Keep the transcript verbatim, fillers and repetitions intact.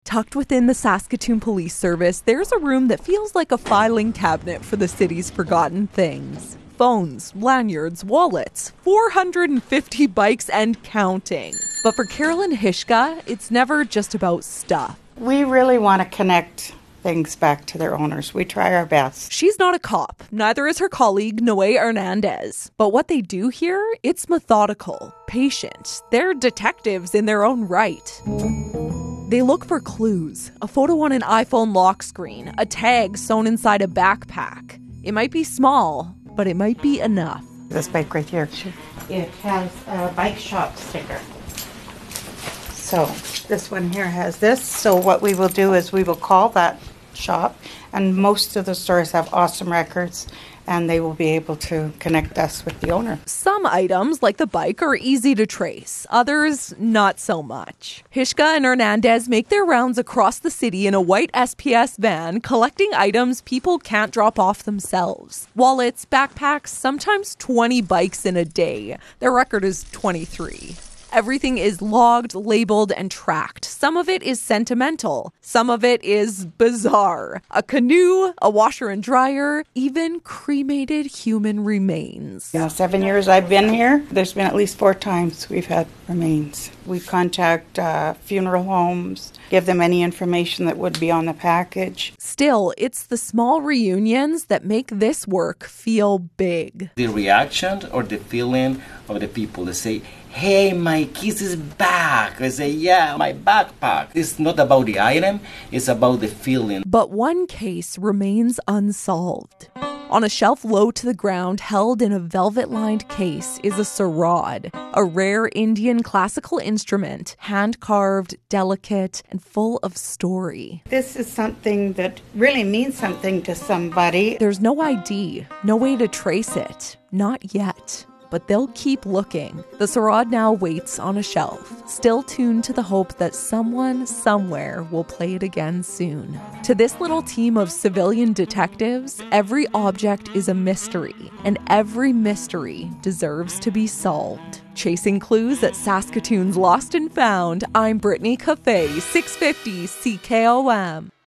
Tucked within the Saskatoon Police Service, there's a room that feels like a filing cabinet for the city's forgotten things. Phones, lanyards, wallets, four hundred fifty bikes and counting. But for Carolyn Hishka, it's never just about stuff. We really want to connect things back to their owners. We try our best. She's not a cop. Neither is her colleague, Noe Hernandez. But what they do here, it's methodical, patient. They're detectives in their own right. They look for clues, a photo on an iPhone lock screen, a tag sewn inside a backpack. It might be small, but it might be enough. This bike right here, it has a bike shop sticker. So this one here has this. So what we will do is we will call that shop, and most of the stores have awesome records, and they will be able to connect us with the owner. Some items, like the bike, are easy to trace. Others, not so much. Hishka and Hernandez make their rounds across the city in a white S P S van, collecting items people can't drop off themselves. Wallets, backpacks, sometimes twenty bikes in a day. Their record is twenty-three. Everything is logged, labeled, and tracked. Some of it is sentimental. Some of it is bizarre. A canoe, a washer and dryer, even cremated human remains. You know, seven years I've been here, there's been at least four times we've had remains. We contact uh, funeral homes, give them any information that would be on the package. Still, it's the small reunions that make this work feel big. The reaction or the feeling of the people that say, hey, my keys is back. I say, yeah, my backpack. It's not about the item, it's about the feeling. But one case remains unsolved. On a shelf low to the ground, held in a velvet-lined case, is a sarod, a rare Indian classical instrument, hand-carved, delicate, and full of story. This is something that really means something to somebody. There's no I D, no way to trace it. Not yet. But they'll keep looking. The sarod now waits on a shelf, still tuned to the hope that someone, somewhere, will play it again soon. To this little team of civilian detectives, every object is a mystery, and every mystery deserves to be solved. Chasing clues at Saskatoon's Lost and Found, I'm Brittany Cafe, six fifty C K O M.